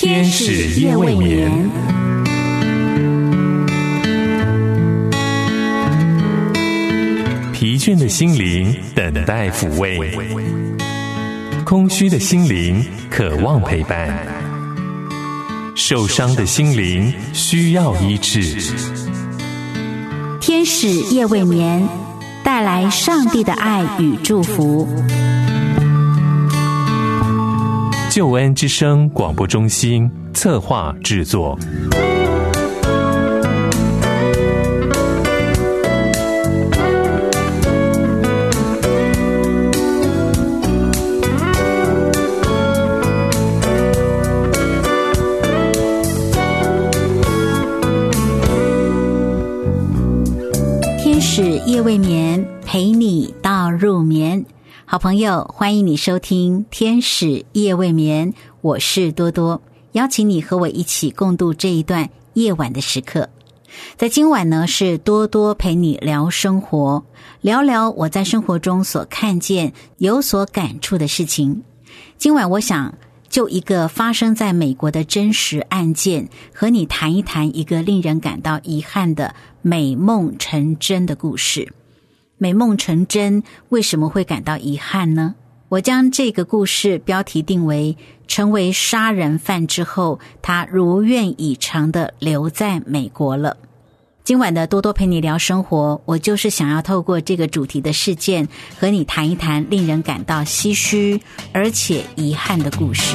天使夜未眠。疲倦的心灵等待抚慰，空虚的心灵渴望陪伴，受伤的心灵需要医治。 天使夜未眠，带来上帝的爱与祝福。 救恩之声广播中心策划制作。 天使夜未眠，陪你到入眠。好朋友，欢迎你收听天使夜未眠，我是多多，邀请你和我一起共度这一段夜晚的时刻。在今晚呢，是多多陪你聊生活，聊聊我在生活中所看见有所感触的事情。今晚我想就一个发生在美国的真实案件，和你谈一谈一个令人感到遗憾的美梦成真的故事。美梦成真，为什么会感到遗憾呢？我将这个故事标题定为成为杀人犯之后，他如愿以偿地留在美国了。今晚的多多陪你聊生活，我就是想要透过这个主题的事件，和你谈一谈令人感到唏嘘而且遗憾的故事。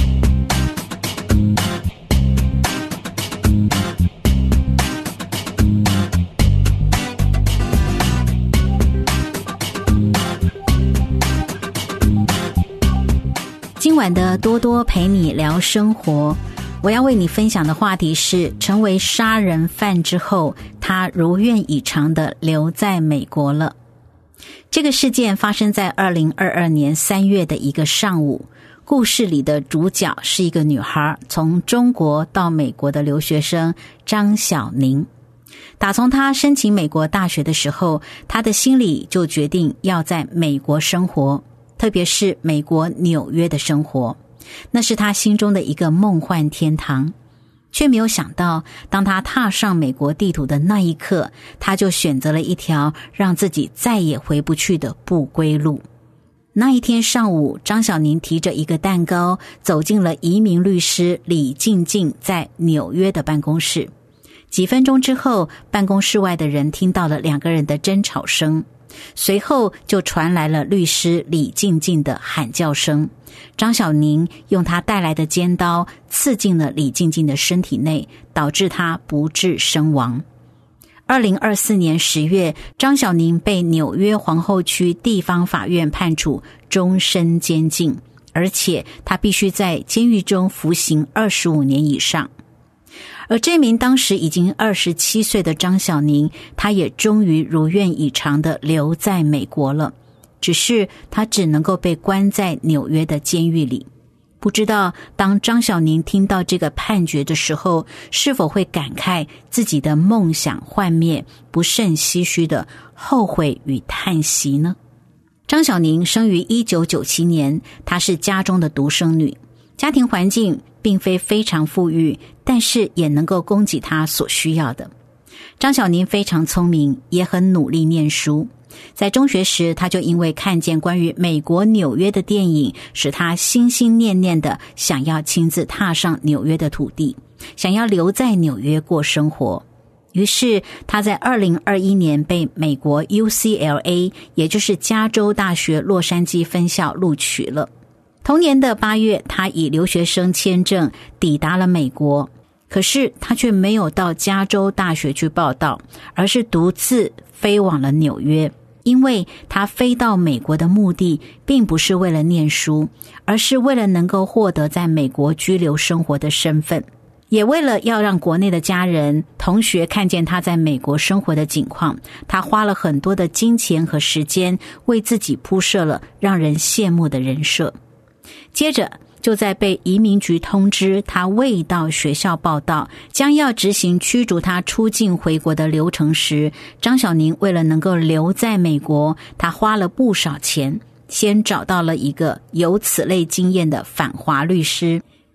今晚的多多陪你聊生活，我要为你分享的话题是成为杀人犯之后，他如愿以偿地留在美国了。这个事件发生在2022年3月的一个上午，故事里的主角是一个女孩，从中国到美国的留学生张小宁。打从她申请美国大学的时候，她的心里就决定要在美国生活，特别是美国纽约的生活，那是他心中的一个梦幻天堂。却没有想到，当他踏上美国地图的那一刻，他就选择了一条让自己再也回不去的不归路。那一天上午，张小宁提着一个蛋糕走进了移民律师李静静在纽约的办公室。几分钟之后，办公室外的人听到了两个人的争吵声，随后就传来了律师李静静的喊叫声。张小宁用他带来的尖刀刺进了李静静的身体内，导致他不治身亡。2024年10月，张小宁被纽约皇后区地方法院判处终身监禁，而且他必须在监狱中服刑25年以上。而这名当时已经27岁的张小宁，他也终于如愿以偿地留在美国了，只是他只能够被关在纽约的监狱里。不知道当张小宁听到这个判决的时候，是否会感慨自己的梦想幻灭，不胜唏嘘的后悔与叹息呢？张小宁生于1997年，她是家中的独生女，家庭环境并非非常富裕，但是也能够供给她所需要的。张小宁非常聪明，也很努力念书。在中学时，他就因为看见关于美国纽约的电影，使他心心念念的想要亲自踏上纽约的土地，想要留在纽约过生活。于是他在2021年被美国 UCLA， 也就是加州大学洛杉矶分校录取了。同年的8月，他以留学生签证抵达了美国，可是他却没有到加州大学去报到，而是独自飞往了纽约。因为他飞到美国的目的并不是为了念书，而是为了能够获得在美国居留生活的身份，也为了要让国内的家人、同学看见他在美国生活的景况，他花了很多的金钱和时间，为自己铺设了让人羡慕的人设。接着就在被移民局通知他未到学校报到，将要执行驱逐他出境回国的流程时，张小宁为了能够留在美国，他花了不少钱，先找到了一个有此类经验的反华律师，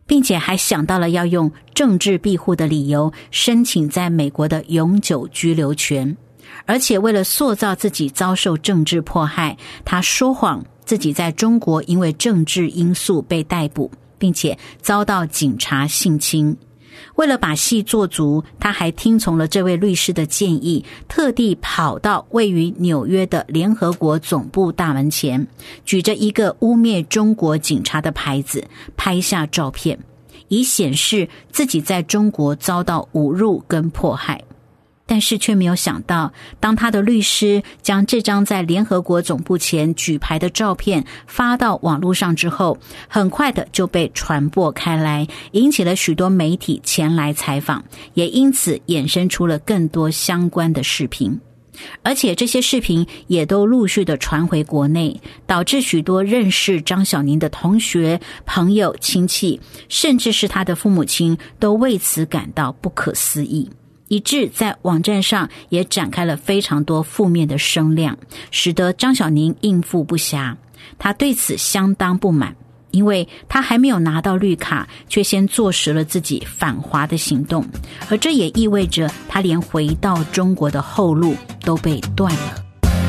并且还想到了要用政治庇护的理由申请在美国的永久居留权。而且为了塑造自己遭受政治迫害，他说谎自己在中国因为政治因素被逮捕，并且遭到警察性侵。为了把戏做足，他还听从了这位律师的建议，特地跑到位于纽约的联合国总部大门前，举着一个污蔑中国警察的牌子，拍下照片，以显示自己在中国遭到侮辱跟迫害。但是却没有想到，当他的律师将这张在联合国总部前举牌的照片发到网络上之后，很快的就被传播开来，引起了许多媒体前来采访，也因此衍生出了更多相关的视频。而且这些视频也都陆续的传回国内，导致许多认识张晓宁的同学、朋友、亲戚，甚至是他的父母亲，都为此感到不可思议。以致在网站上也展开了非常多负面的声量，使得张晓宁应付不暇。他对此相当不满，因为他还没有拿到绿卡，却先坐实了自己反华的行动，而这也意味着他连回到中国的后路都被断了。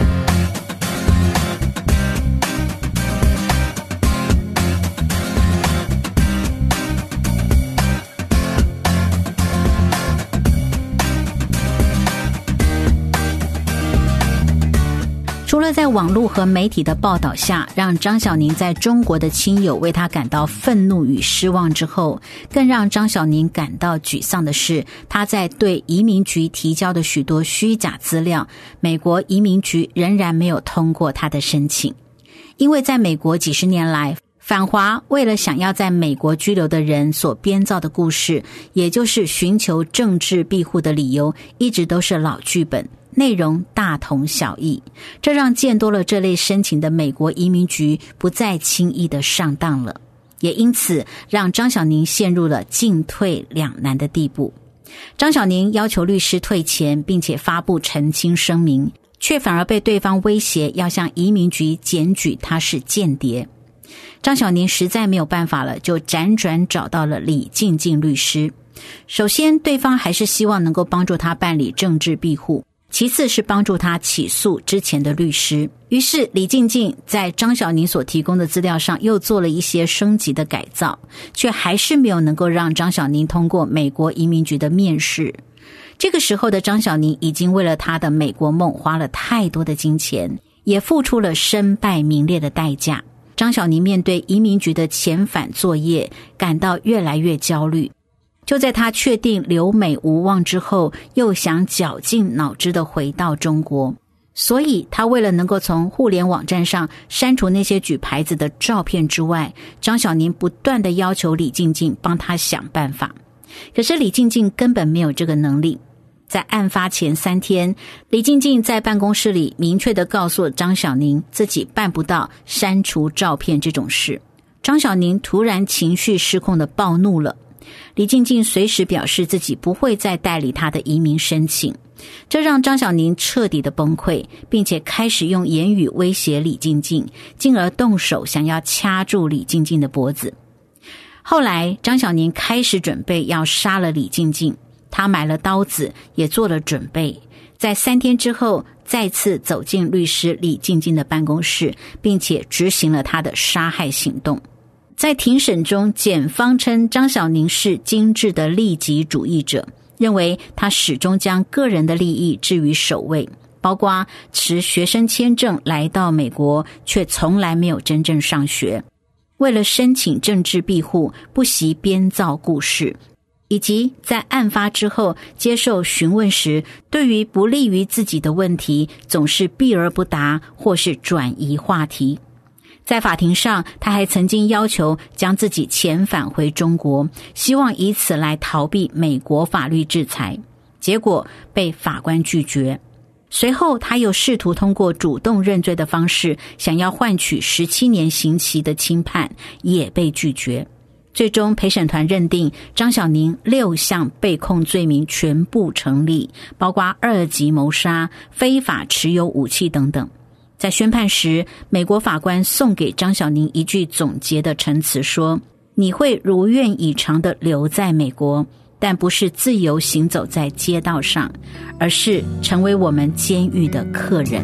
除了在网络和媒体的报道下，让张晓宁在中国的亲友为他感到愤怒与失望之后，更让张晓宁感到沮丧的是，他在对移民局提交的许多虚假资料，美国移民局仍然没有通过他的申请。因为在美国几十年来，反华为了想要在美国居留的人所编造的故事，也就是寻求政治庇护的理由，一直都是老剧本，内容大同小异，这让见多了这类申请的美国移民局不再轻易的上当了，也因此让张晓宁陷入了进退两难的地步。张晓宁要求律师退钱，并且发布澄清声明，却反而被对方威胁要向移民局检举他是间谍。张晓宁实在没有办法了，就辗转找到了李静静律师。首先，对方还是希望能够帮助他办理政治庇护，其次是帮助他起诉之前的律师。于是李静静在张晓宁所提供的资料上又做了一些升级的改造，却还是没有能够让张晓宁通过美国移民局的面试。这个时候的张晓宁已经为了他的美国梦花了太多的金钱，也付出了身败名裂的代价。张晓宁面对移民局的遣返作业感到越来越焦虑，就在他确定留美无望之后，又想绞尽脑汁地回到中国。所以他为了能够从互联网站上删除那些举牌子的照片之外，张晓宁不断地要求李静静帮他想办法。可是李静静根本没有这个能力。在案发前3天，李静静在办公室里明确地告诉张晓宁，自己办不到删除照片这种事。张晓宁突然情绪失控地暴怒了。李静静随时表示自己不会再代理他的移民申请，这让张晓宁彻底的崩溃，并且开始用言语威胁李静静，进而动手想要掐住李静静的脖子。后来张晓宁开始准备要杀了李静静，他买了刀子，也做了准备，在3天之后再次走进律师李静静的办公室，并且执行了他的杀害行动。在庭审中，检方称张晓宁是精致的利己主义者，认为他始终将个人的利益置于首位，包括持学生签证来到美国，却从来没有真正上学，为了申请政治庇护不惜编造故事，以及在案发之后接受询问时，对于不利于自己的问题总是避而不答，或是转移话题。在法庭上，他还曾经要求将自己遣返回中国，希望以此来逃避美国法律制裁，结果被法官拒绝。随后他又试图通过主动认罪的方式，想要换取17年刑期的轻判，也被拒绝。最终陪审团认定张晓宁6项被控罪名全部成立，包括2级谋杀、非法持有武器等等。在宣判时，美国法官送给张晓宁一句总结的陈词说： 你会如愿以偿地留在美国，但不是自由行走在街道上，而是成为我们监狱的客人。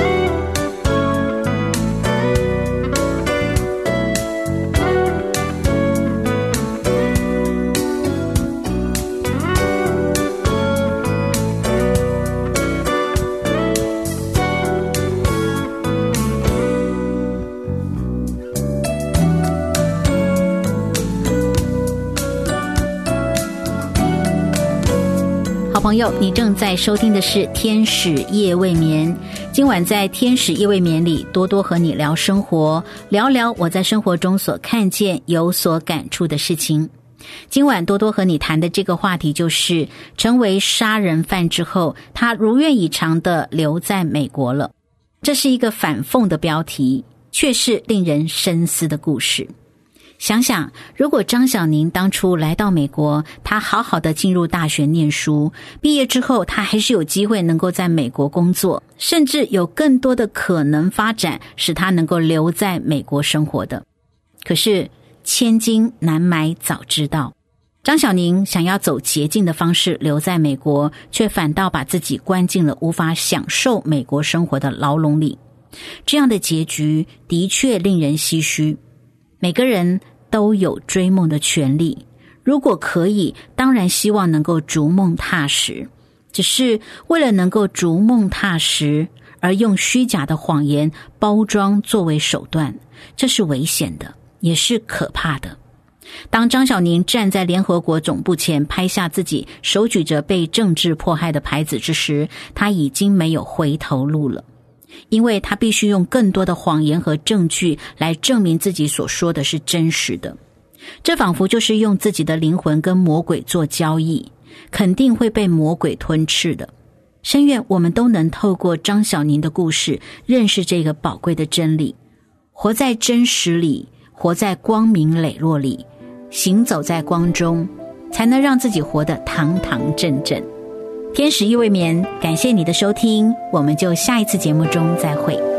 好朋友，你正在收听的是天使夜未眠。今晚在天使夜未眠里，多多和你聊生活，聊聊我在生活中所看见有所感触的事情。今晚多多和你谈的这个话题就是成为杀人犯之后，他如愿以偿地留在美国了。这是一个反讽的标题，却是令人深思的故事。想想，如果张小宁当初来到美国，他好好的进入大学念书，毕业之后他还是有机会能够在美国工作，甚至有更多的可能发展使他能够留在美国生活的。可是千金难买早知道，张小宁想要走捷径的方式留在美国，却反倒把自己关进了无法享受美国生活的牢笼里。这样的结局的确令人唏嘘。每个人都有追梦的权利，如果可以，当然希望能够逐梦踏实。只是为了能够逐梦踏实，而用虚假的谎言包装作为手段，这是危险的，也是可怕的。当张小宁站在联合国总部前拍下自己手举着被政治迫害的牌子之时，他已经没有回头路了。因为他必须用更多的谎言和证据来证明自己所说的是真实的。这仿佛就是用自己的灵魂跟魔鬼做交易，肯定会被魔鬼吞噬的。深愿我们都能透过张小宁的故事认识这个宝贵的真理，活在真实里，活在光明磊落里，行走在光中，才能让自己活得堂堂正正。天使夜未眠，感谢你的收听，我们就下一次节目中再会。